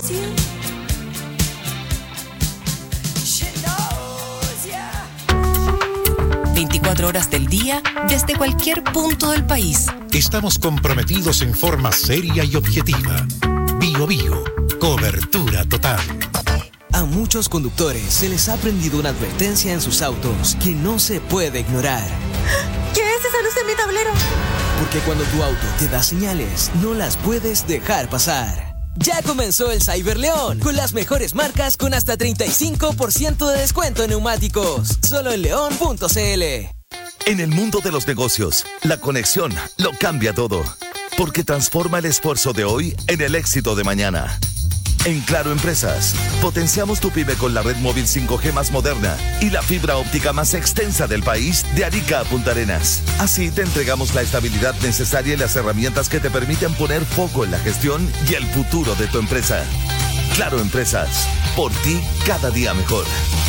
Horas del día, desde cualquier punto del país. Estamos comprometidos en forma seria y objetiva. Bio Bio, cobertura total. A muchos conductores se les ha prendido una advertencia en sus autos que no se puede ignorar. ¿Qué es esa luz en mi tablero? Porque cuando tu auto te da señales, no las puedes dejar pasar. Ya comenzó el Cyberleón, con las mejores marcas con hasta 35% de descuento en neumáticos. Solo en león.cl. En el mundo de los negocios, la conexión lo cambia todo, porque transforma el esfuerzo de hoy en el éxito de mañana. En Claro Empresas, potenciamos tu pyme con la red móvil 5G más moderna y la fibra óptica más extensa del país, de Arica a Punta Arenas. Así te entregamos la estabilidad necesaria y las herramientas que te permiten poner foco en la gestión y el futuro de tu empresa. Claro Empresas, por ti cada día mejor.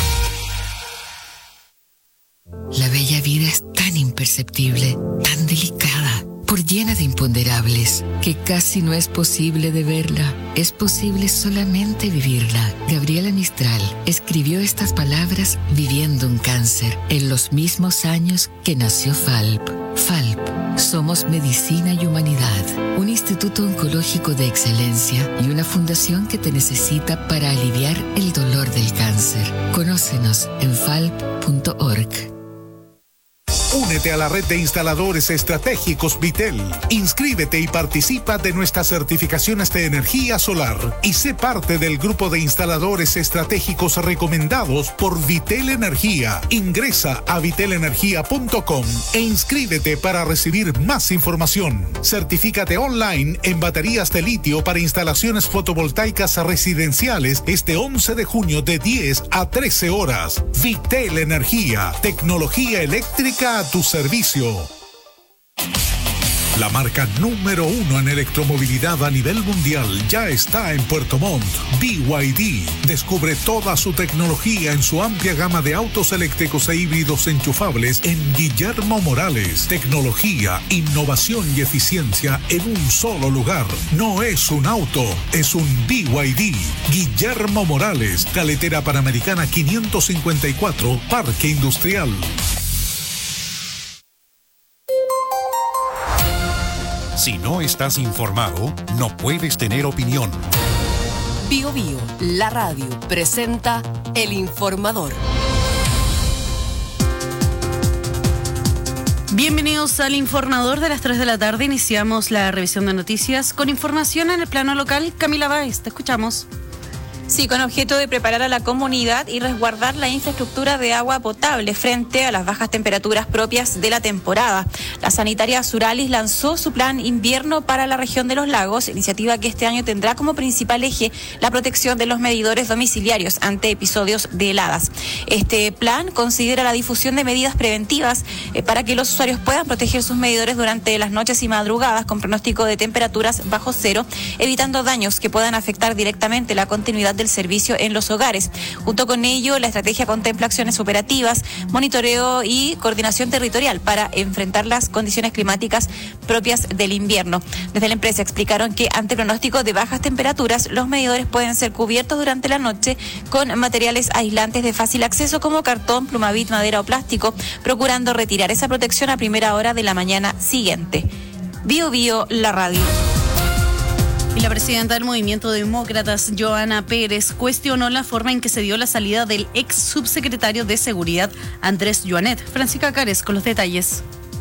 La bella vida es tan imperceptible, tan delicada, por llena de imponderables, que casi no es posible de verla. Es posible solamente vivirla. Gabriela Mistral escribió estas palabras viviendo un cáncer en los mismos años que nació FALP. FALP, somos medicina y humanidad, un instituto oncológico de excelencia y una fundación que te necesita para aliviar el dolor del cáncer. Conócenos en falp.org. Únete a la red de instaladores estratégicos Vitel. Inscríbete y participa de nuestras certificaciones de energía solar y sé parte del grupo de instaladores estratégicos recomendados por Vitel Energía. Ingresa a vitelenergia.com e inscríbete para recibir más información. Certifícate online en baterías de litio para instalaciones fotovoltaicas residenciales este 11 de junio de 10 a 13 horas. Vitel Energía, tecnología eléctrica a tu servicio. La marca número 1 en electromovilidad a nivel mundial ya está en Puerto Montt. BYD. Descubre toda su tecnología en su amplia gama de autos eléctricos e híbridos enchufables en Guillermo Morales. Tecnología, innovación y eficiencia en un solo lugar. No es un auto, es un BYD. Guillermo Morales, Carretera Panamericana 554, Parque Industrial. Si no estás informado, no puedes tener opinión. Bio Bio, la radio, presenta El Informador. Bienvenidos al Informador de las 3 de la tarde. Iniciamos la revisión de noticias con información en el plano local. Camila Báez, te escuchamos. Sí, con objeto de preparar a la comunidad y resguardar la infraestructura de agua potable frente a las bajas temperaturas propias de la temporada. La sanitaria Suralis lanzó su plan invierno para la región de los lagos, iniciativa que este año tendrá como principal eje la protección de los medidores domiciliarios ante episodios de heladas. Este plan considera la difusión de medidas preventivas para que los usuarios puedan proteger sus medidores durante las noches y madrugadas con pronóstico de temperaturas bajo cero, evitando daños que puedan afectar directamente la continuidad del servicio en los hogares. Junto con ello, la estrategia contempla acciones operativas, monitoreo y coordinación territorial para enfrentar las condiciones climáticas propias del invierno. Desde la empresa explicaron que ante pronóstico de bajas temperaturas, los medidores pueden ser cubiertos durante la noche con materiales aislantes de fácil acceso como cartón, plumavit, madera o plástico, procurando retirar esa protección a primera hora de la mañana siguiente. Bio Bio, la radio. Y la presidenta del Movimiento Demócratas, Johanna Pérez, cuestionó la forma en que se dio la salida del ex subsecretario de Seguridad, Andrés Joanet. Francisca Cares con los detalles.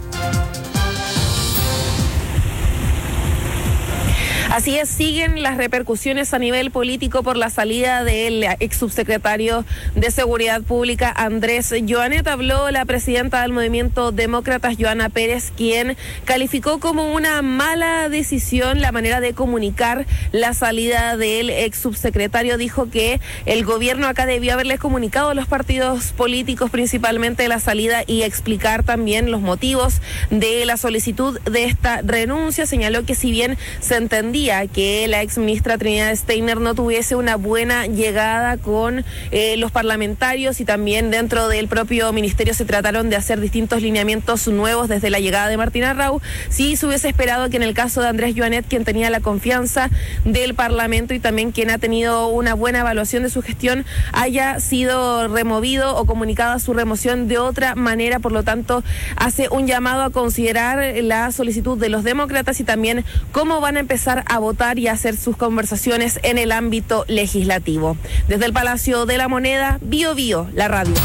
Así es, siguen las repercusiones a nivel político por la salida del ex subsecretario de Seguridad Pública, Andrés Joanet. Habló la presidenta del Movimiento Demócratas, Johanna Pérez, quien calificó como una mala decisión la manera de comunicar la salida del ex subsecretario. Dijo que el gobierno acá debió haberles comunicado a los partidos políticos principalmente la salida y explicar también los motivos de la solicitud de esta renuncia. Señaló que si bien se entendía parecía que la ex ministra Trinidad Steiner no tuviese una buena llegada con los parlamentarios, y también dentro del propio ministerio se trataron de hacer distintos lineamientos nuevos desde la llegada de Martín Arrau. Sí se hubiese esperado que en el caso de Andrés Joanet, quien tenía la confianza del Parlamento y también quien ha tenido una buena evaluación de su gestión, haya sido removido o comunicada su remoción de otra manera. Por lo tanto, hace un llamado a considerar la solicitud de los demócratas y también cómo van a empezar a votar y a hacer sus conversaciones en el ámbito legislativo. Desde el Palacio de la Moneda, Bío Bío, la radio.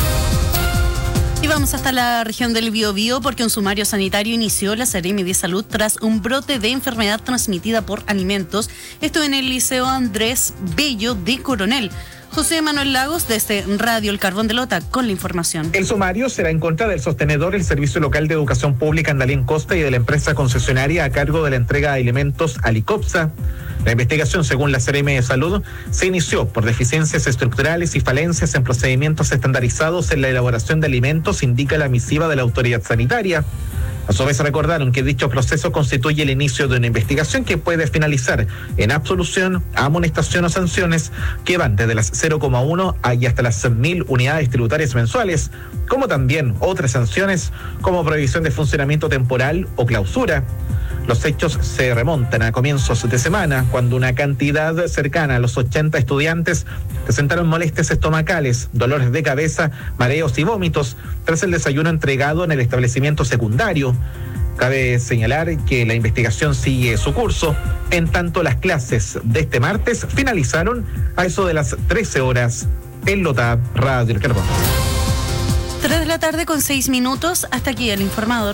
Y vamos hasta la región del Biobío porque un sumario sanitario inició la Seremi de Salud tras un brote de enfermedad transmitida por alimentos. Esto en el Liceo Andrés Bello de Coronel. José Manuel Lagos, desde Radio El Carbón de Lota, con la información. El sumario será en contra del sostenedor, el Servicio Local de Educación Pública Andalén Costa, y de la empresa concesionaria a cargo de la entrega de alimentos Alicopsa. La investigación, según la Seremi de Salud, se inició por deficiencias estructurales y falencias en procedimientos estandarizados en la elaboración de alimentos, indica la misiva de la autoridad sanitaria. A su vez, recordaron que dicho proceso constituye el inicio de una investigación que puede finalizar en absolución, amonestación o sanciones que van desde las 0,1 y hasta las 1.000 unidades tributarias mensuales, como también otras sanciones como prohibición de funcionamiento temporal o clausura. Los hechos se remontan a comienzos de semana, cuando una cantidad cercana a los 80 estudiantes presentaron molestias estomacales, dolores de cabeza, mareos y vómitos tras el desayuno entregado en el establecimiento secundario. Cabe señalar que la investigación sigue su curso, en tanto las clases de este martes finalizaron a eso de las 13 horas en Lota, Radio El Carbón. 3 de la tarde con 6 minutos, hasta aquí el informador.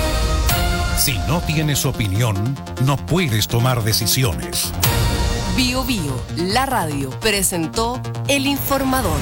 Si no tienes opinión, no puedes tomar decisiones. Bío Bío, la radio, presentó El Informador.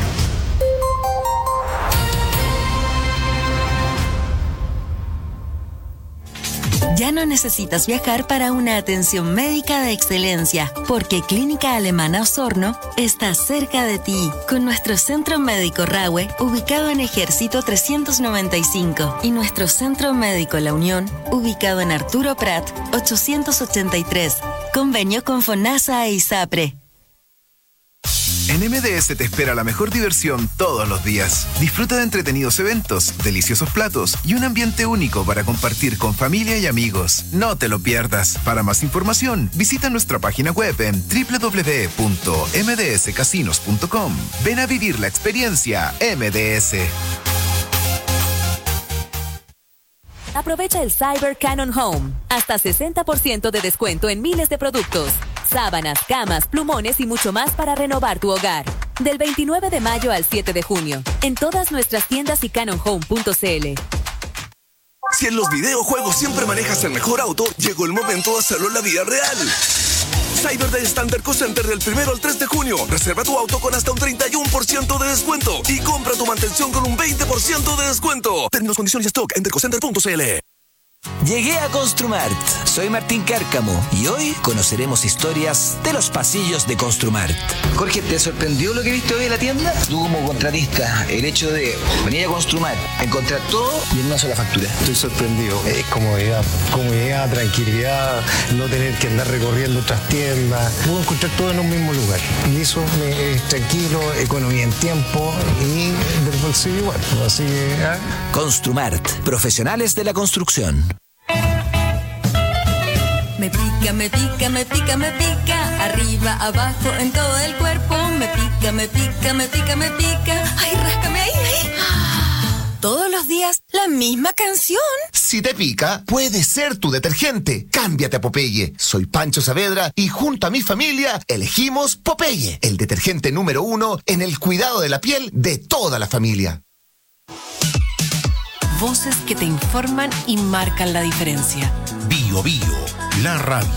Ya no necesitas viajar para una atención médica de excelencia, porque Clínica Alemana Osorno está cerca de ti, con nuestro Centro Médico Rahue, ubicado en Ejército 395, y nuestro Centro Médico La Unión, ubicado en Arturo Prat 883, convenio con FONASA e ISAPRE. En MDS te espera la mejor diversión todos los días. Disfruta de entretenidos eventos, deliciosos platos y un ambiente único para compartir con familia y amigos. No te lo pierdas. Para más información, visita nuestra página web en www.mdscasinos.com. Ven a vivir la experiencia MDS. Aprovecha el Cyber Canon Home. Hasta 60% de descuento en miles de productos. Sábanas, camas, plumones y mucho más para renovar tu hogar. Del 29 de mayo al 7 de junio. En todas nuestras tiendas y canonhome.cl. Si en los videojuegos siempre manejas el mejor auto, llegó el momento de hacerlo en la vida real. Cyber Day Standard Co Center del 1 al 3 de junio. Reserva tu auto con hasta un 31% de descuento y compra tu mantención con un 20% de descuento. Términos, condiciones y stock en dercocenter.cl. Llegué a Construmart. Soy Martín Cárcamo y hoy conoceremos historias de los pasillos de Construmart. Jorge, ¿te sorprendió lo que viste hoy en la tienda? Tú como contratista, el hecho de venir a Construmart, encontrar todo y en una sola factura. Estoy sorprendido. Es comodidad, tranquilidad, no tener que andar recorriendo otras tiendas. Puedo encontrar todo en un mismo lugar. Y eso es tranquilo, economía en tiempo y del bolsillo igual. Así que, Construmart, profesionales de la construcción. Me pica, me pica, me pica, me pica, arriba, abajo, en todo el cuerpo. Me pica, me pica, me pica, me pica. Ay, ráscame ahí, ahí. Todos los días, la misma canción. Si te pica, puede ser tu detergente. Cámbiate a Popeye. Soy Pancho Saavedra y junto a mi familia elegimos Popeye, el detergente número 1 en el cuidado de la piel de toda la familia. Voces que te informan y marcan la diferencia. Bío Bío, la radio.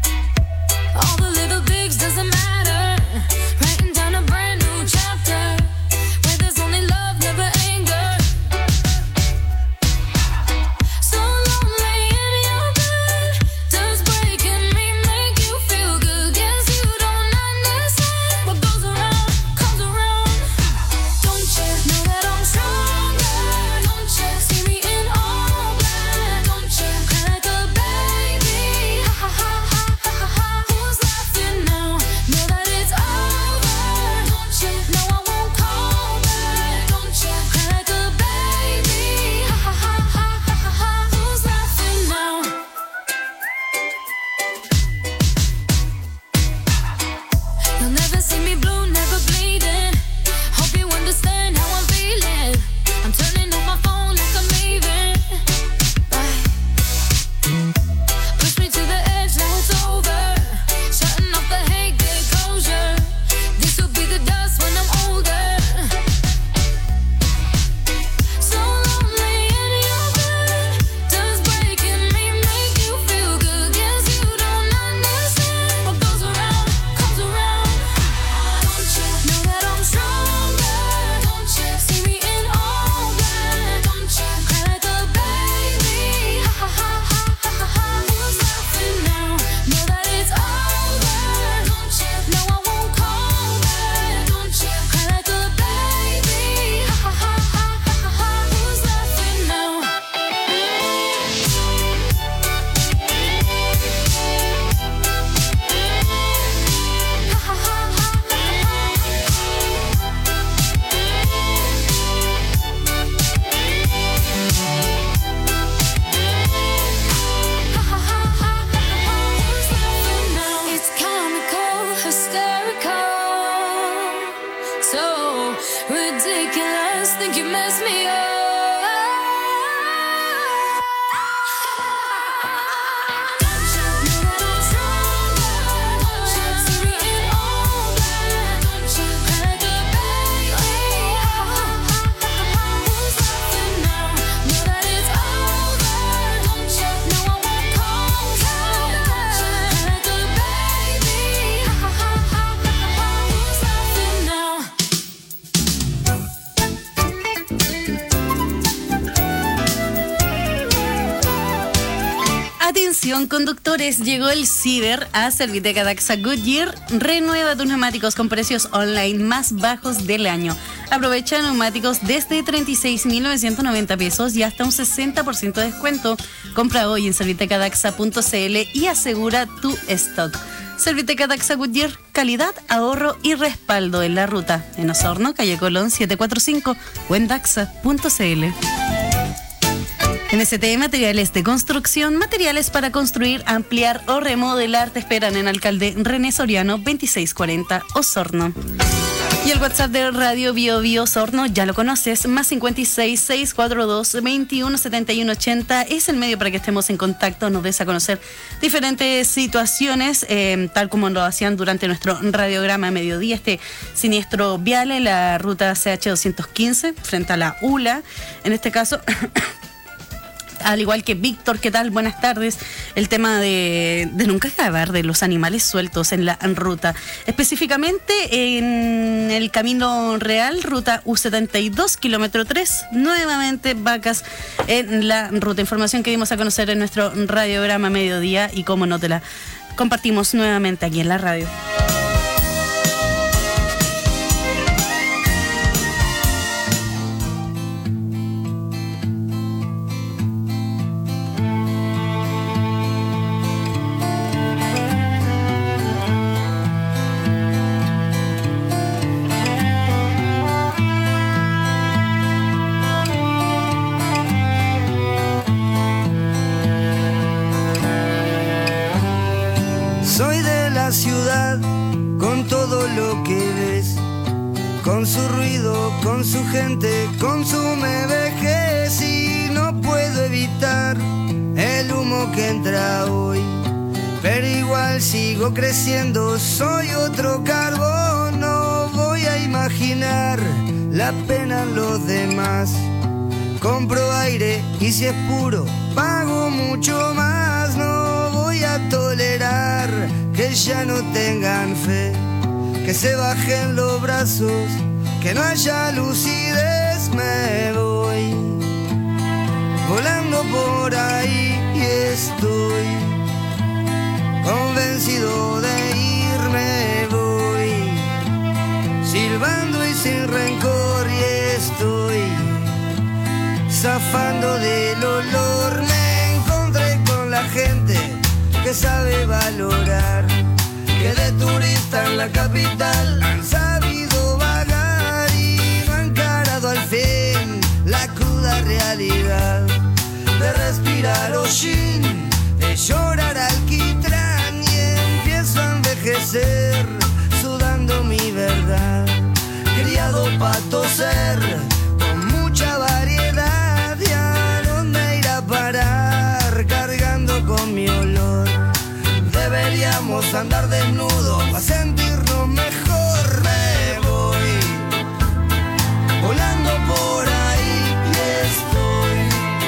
All the little things doesn't matter. Writing down a brand new chapter. Atención conductores, llegó el ciber a Serviteca Daxa Goodyear. Renueva tus neumáticos con precios online más bajos del año. Aprovecha neumáticos desde 36.990 pesos y hasta un 60% de descuento. Compra hoy en servitecadaxa.cl y asegura tu stock. Serviteca Daxa Goodyear, calidad, ahorro y respaldo en la ruta. En Osorno, calle Colón 745 o en daxa.cl. MST Materiales de Construcción, materiales para construir, ampliar o remodelar. Te esperan en Alcalde René Soriano 2640 Osorno. Y el WhatsApp de Radio Bio Bio Osorno, ya lo conoces, más 56 642 21 71 80. Es el medio para que estemos en contacto, nos des a conocer diferentes situaciones, tal como lo hacían durante nuestro radiograma a mediodía, este siniestro vial en la ruta CH 215 frente a la ULA, en este caso. Al igual que Víctor, ¿qué tal? Buenas tardes. El tema de nunca acabar de los animales sueltos en la ruta. Específicamente en el Camino Real, ruta U72, kilómetro 3. Nuevamente vacas en la ruta. Información que dimos a conocer en nuestro radiograma mediodía y cómo no te la compartimos nuevamente aquí en la radio. Ciudad, con todo lo que ves, con su ruido, con su gente, consume vejez y no puedo evitar el humo que entra hoy, pero igual sigo creciendo, soy otro carbón, no voy a imaginar la pena en los demás, compro aire y si es puro, pago mucho más, no voy a tolerar que ya no tengan fe, que se bajen los brazos, que no haya lucidez, me voy volando por ahí y estoy convencido de irme, voy silbando y sin rencor y estoy zafando del olor, me encontré con la gente que sabe valorar, que de turista en la capital han sabido vagar y no han encarado al fin la cruda realidad de respirar hollín, de llorar alquitrán y empiezo a envejecer sudando mi verdad, criado pa' toser con mucha variedad y a dónde ir a parar cargando con mi olor. Deberíamos andar desnudos para sentirnos mejor. Me voy volando por ahí y estoy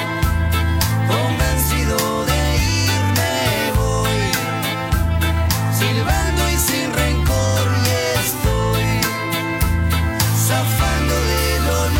convencido de irme. Voy silbando y sin rencor y estoy zafando del olor.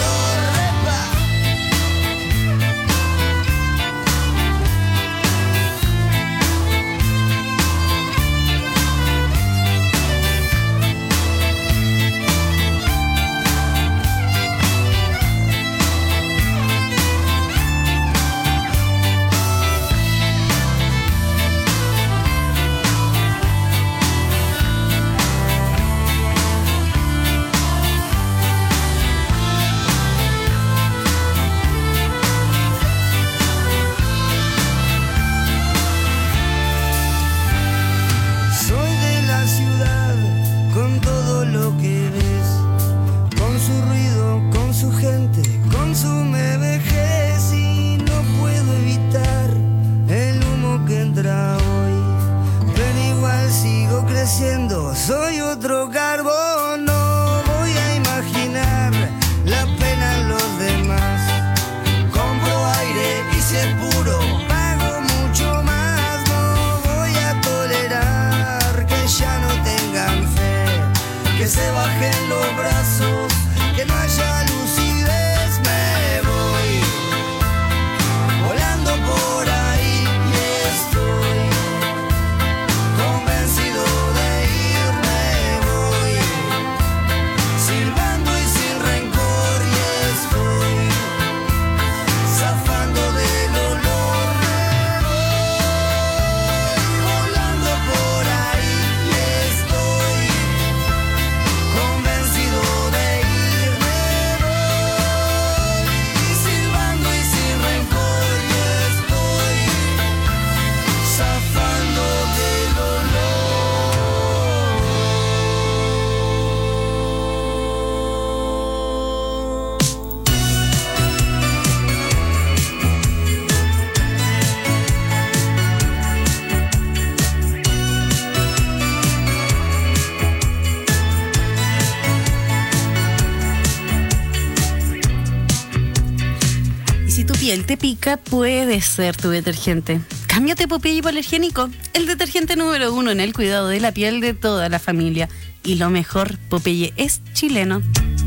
Y si tu piel te pica, puede ser tu detergente. Cámbiate Popeye Hipoalergénico, el detergente número 1 en el cuidado de la piel de toda la familia. Y lo mejor, Popeye es chileno.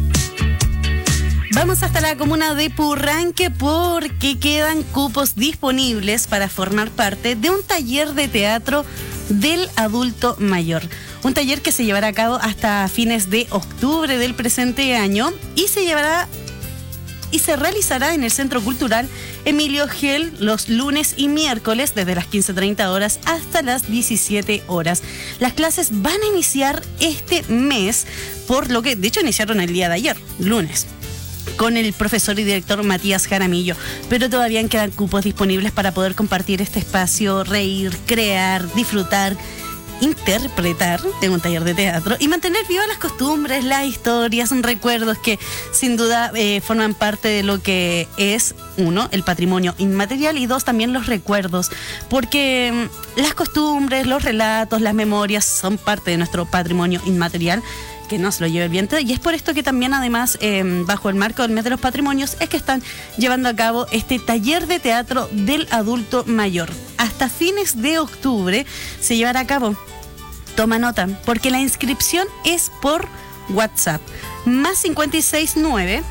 Vamos hasta la comuna de Purranque porque quedan cupos disponibles para formar parte de un taller de teatro del adulto mayor. Un taller que se llevará a cabo hasta fines de octubre del presente año y se realizará en el Centro Cultural Emilio Gel los lunes y miércoles desde las 15:30 horas hasta las 17 horas. Las clases van a iniciar este mes, por lo que de hecho iniciaron el día de ayer, lunes, con el profesor y director Matías Jaramillo, pero todavía quedan cupos disponibles para poder compartir este espacio, reír, crear, disfrutar, interpretar en un taller de teatro y mantener vivas las costumbres, las historias, recuerdos que sin duda forman parte de lo que es, uno, el patrimonio inmaterial y dos, también los recuerdos, porque las costumbres, los relatos, las memorias son parte de nuestro patrimonio inmaterial que no se lo lleve el viento, y es por esto que también además bajo el marco del mes de los patrimonios es que están llevando a cabo este taller de teatro del adulto mayor. Hasta fines de octubre se llevará a cabo. Toma nota, porque la inscripción es por WhatsApp, más 569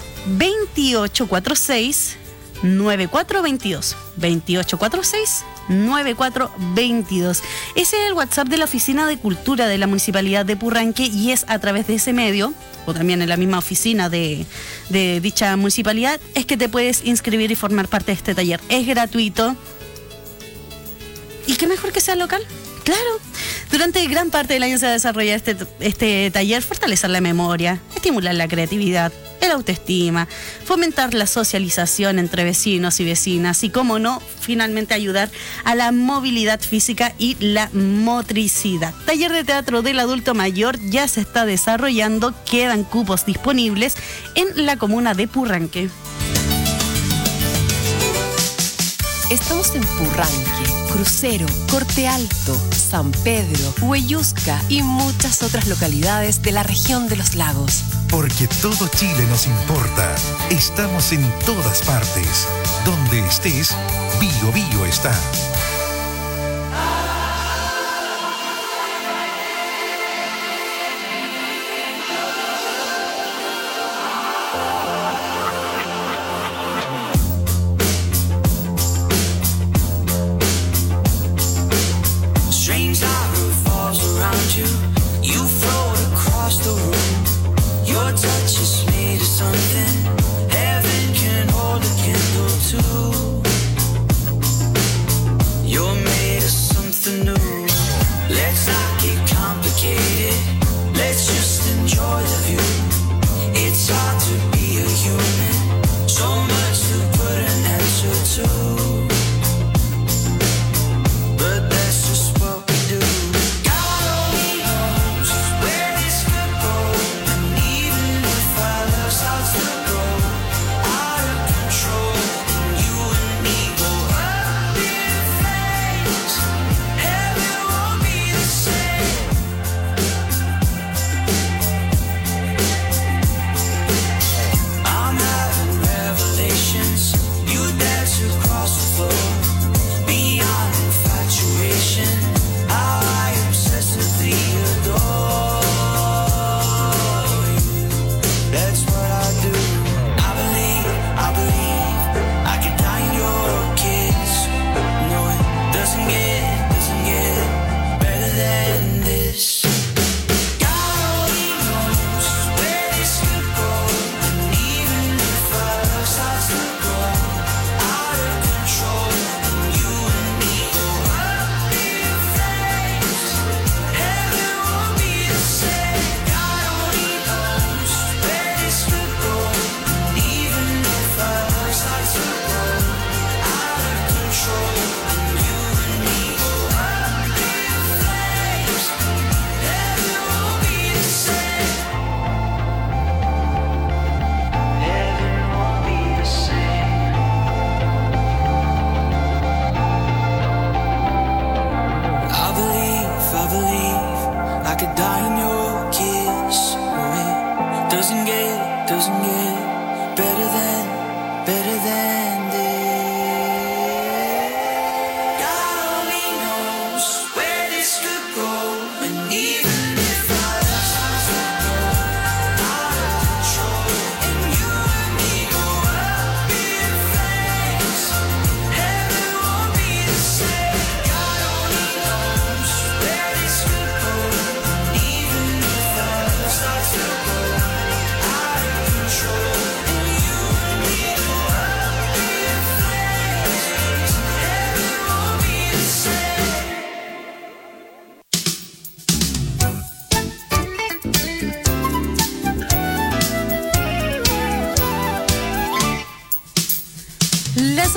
2846 9422 2846 9422. Ese es el WhatsApp de la Oficina de Cultura de la Municipalidad de Purranque y es a través de ese medio, o también en la misma oficina de dicha municipalidad, es que te puedes inscribir y formar parte de este taller. Es gratuito. ¿Y qué mejor que sea local? Claro. Durante gran parte del año se va a desarrollar este taller, fortalecer la memoria, estimular la creatividad, el autoestima, fomentar la socialización entre vecinos y vecinas y, cómo no, finalmente ayudar a la movilidad física y la motricidad. Taller de teatro del adulto mayor ya se está desarrollando, quedan cupos disponibles en la comuna de Purranque. Estamos en Purranque, Crucero, Corte Alto, San Pedro, Huellusca y muchas otras localidades de la región de los lagos. Porque todo Chile nos importa. Estamos en todas partes. Donde estés, Bio Bio está. Control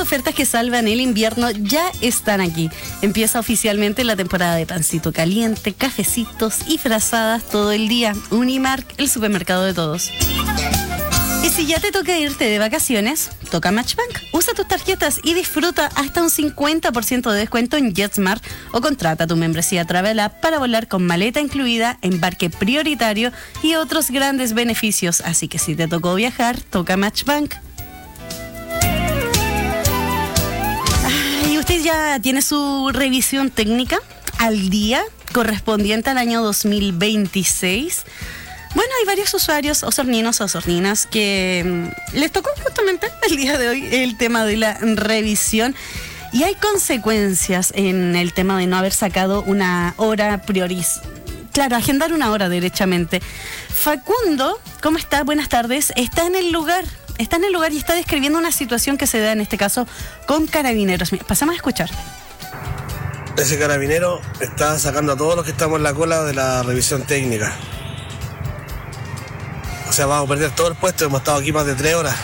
ofertas que salvan el invierno ya están aquí. Empieza oficialmente la temporada de pancito caliente, cafecitos y frazadas todo el día. Unimark, el supermercado de todos. Y si ya te toca irte de vacaciones, toca Matchbank. Usa tus tarjetas y disfruta hasta un 50% de descuento en JetSmart o contrata tu membresía Travel App para volar con maleta incluida, embarque prioritario y otros grandes beneficios. Así que si te tocó viajar, toca Matchbank. ¿Y usted ya tiene su revisión técnica al día correspondiente al año 2026? Bueno, hay varios usuarios, osorninos, osorninas, que les tocó justamente el día de hoy el tema de la revisión. Y hay consecuencias en el tema de no haber sacado una hora Claro, agendar una hora derechamente. Facundo, ¿cómo está? Buenas tardes. Está en el lugar y está describiendo una situación que se da en este caso con carabineros. Mira, pasamos a escuchar. Ese carabinero está sacando a todos los que estamos en la cola de la revisión técnica. O sea, vamos a perder todo el puesto, hemos estado aquí más de 3 horas.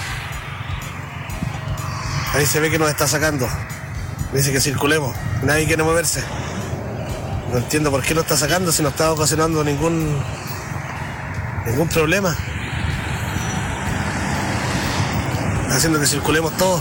Ahí se ve que nos está sacando. Dice que circulemos, nadie quiere moverse. No entiendo por qué nos está sacando si no está ocasionando ningún problema. Está haciendo que circulemos todos.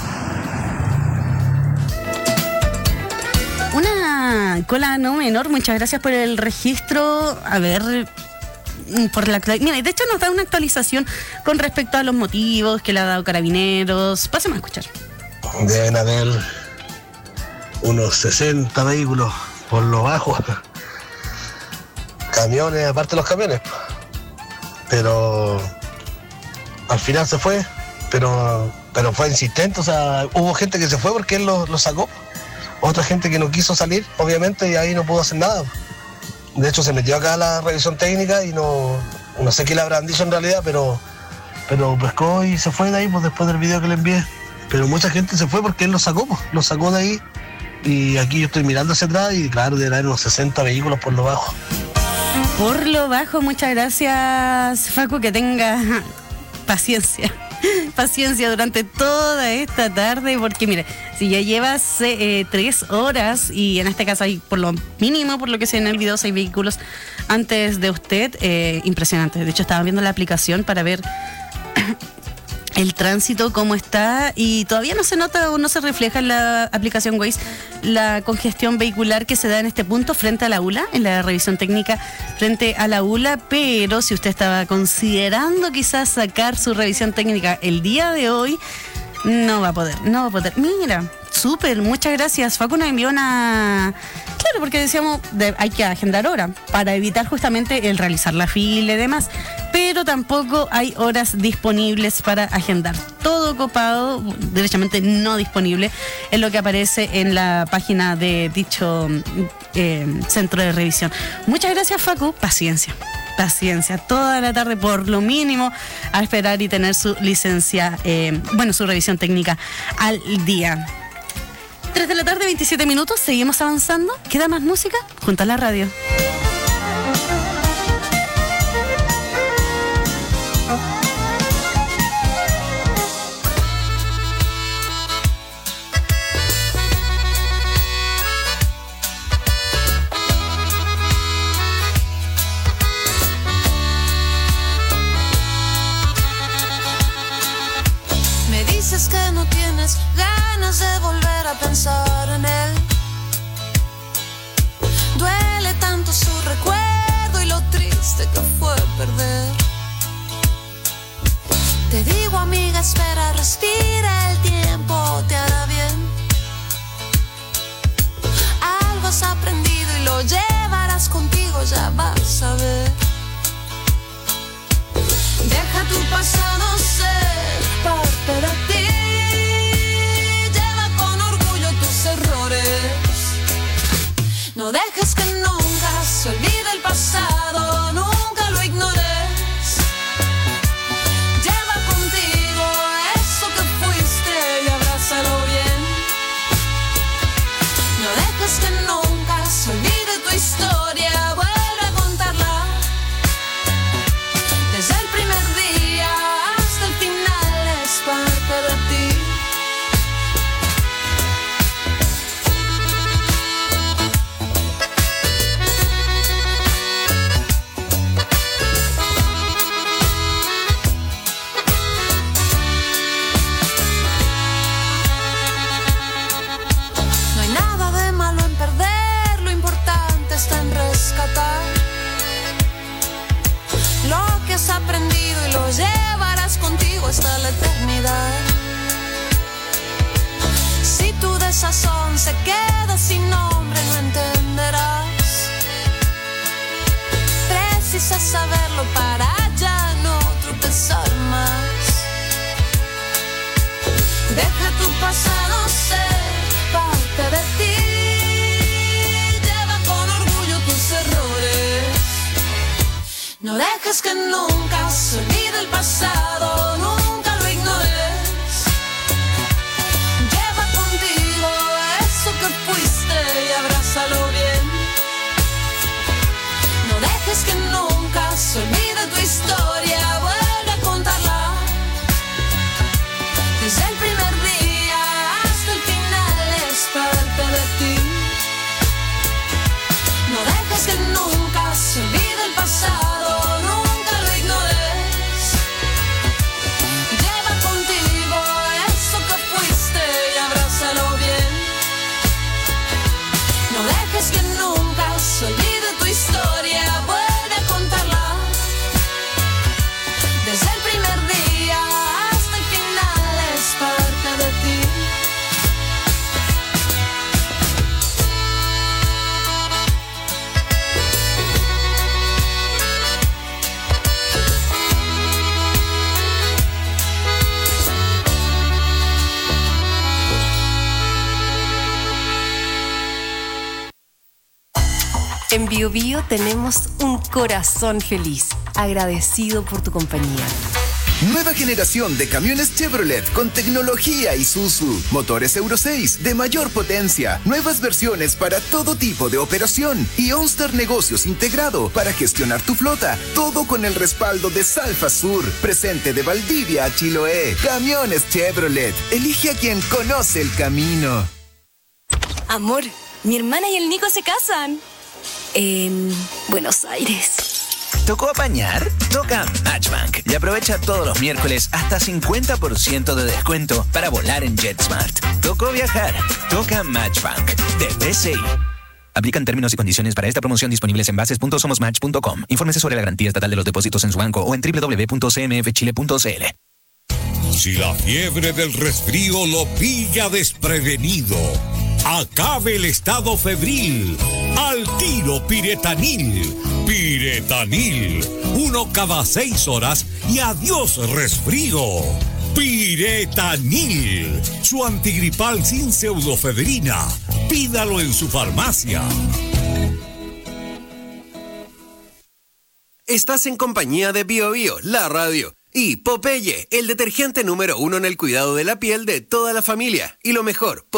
Una cola no menor, muchas gracias por el registro. A ver, mira, de hecho nos da una actualización con respecto a los motivos que le ha dado Carabineros. Pasemos a escuchar. Deben haber unos 60 vehículos por lo bajo. Camiones, aparte de los camiones. Pero al final se fue, pero fue insistente, o sea, hubo gente que se fue porque él lo sacó. Otra gente que no quiso salir, obviamente, y ahí no pudo hacer nada. De hecho, se metió acá a la revisión técnica y no sé qué le habrán dicho en realidad, pero pescó y se fue de ahí pues, después del video que le envié. Pero mucha gente se fue porque él lo sacó de ahí. Y aquí yo estoy mirando hacia atrás y claro, deben haber unos 60 vehículos por lo bajo. Por lo bajo, muchas gracias, Facu, que tenga paciencia durante toda esta tarde, porque mire, si ya llevas 3 horas y en este caso hay por lo mínimo, por lo que se ve en el video, 6 vehículos antes de usted, impresionante. De hecho estaba viendo la aplicación para ver el tránsito cómo está y todavía no se nota o no se refleja en la aplicación Waze la congestión vehicular que se da en este punto frente a la ULA, en la revisión técnica frente a la ULA, pero si usted estaba considerando quizás sacar su revisión técnica el día de hoy, no va a poder. Mira, súper, muchas gracias. Facu nos envió una... Claro, porque decíamos, hay que agendar hora para evitar justamente el realizar la fila y demás, pero tampoco hay horas disponibles para agendar. Todo copado, derechamente no disponible, es lo que aparece en la página de dicho centro de revisión. Muchas gracias, Facu. Paciencia, toda la tarde por lo mínimo a esperar y tener su licencia, su revisión técnica al día. 3 de la tarde, 27 minutos, seguimos avanzando. Queda más música junto a la radio. Me dices que no tienes ganas de volver a pensar en él. Duele tanto su recuerdo y lo triste que fue perder. Te digo, amiga, espera, respira, el tiempo te hará bien. Algo has aprendido y lo llevarás contigo, ya vas a ver. Deja tu pasado ser parte de ti. Lleva con orgullo tus errores. No dejes que nunca se olvide el pasado, nunca lo ignores. Lleva contigo eso que fuiste. sazón se queda sin nombre, no entenderás. Precisas saberlo para ya no tropezar más. Deja tu pasado ser parte de ti. Lleva con orgullo tus errores. No dejes que nunca se olvide el pasado, nunca lo ignores. Lleva contigo eso que fuiste y abrázalo bien. No dejes que nunca se olvide tu historia, vuelve a contarla. Desde el primer día hasta el final es parte de ti. No dejes que nunca se olvide el pasado, nunca lo ignores. Lleva contigo eso que fuiste y abrázalo bien. No dejes que nunca se olvide tu historia, vuelve a contarla. Desde el primer día hasta el final es parte de ti. En Bio Bio tenemos un corazón feliz, agradecido por tu compañía. Nueva generación de camiones Chevrolet con tecnología Isuzu, motores Euro 6 de mayor potencia, nuevas versiones para todo tipo de operación y OnStar Negocios integrado para gestionar tu flota, todo con el respaldo de Salfa Sur, presente de Valdivia a Chiloé. Camiones Chevrolet, elige a quien conoce el camino. Amor, mi hermana y el Nico se casan en Buenos Aires. ¿Tocó apañar? Toca Matchbank y aprovecha todos los miércoles hasta 50% de descuento para volar en JetSmart. ¿Tocó viajar? Toca Matchbank de BCI. Aplican términos y condiciones para esta promoción disponibles en bases.somosmatch.com. Infórmese sobre la garantía estatal de los depósitos en su banco o en www.cmfchile.cl. Si la fiebre del resfrío lo pilla desprevenido, acabe el estado febril. Al tiro Piretanil. Piretanil. 1 cada 6 horas y adiós resfrío. Piretanil. Su antigripal sin pseudofebrina. Pídalo en su farmacia. Estás en compañía de Bio Bio, la radio. Y Popeye, el detergente número 1 en el cuidado de la piel de toda la familia. Y lo mejor,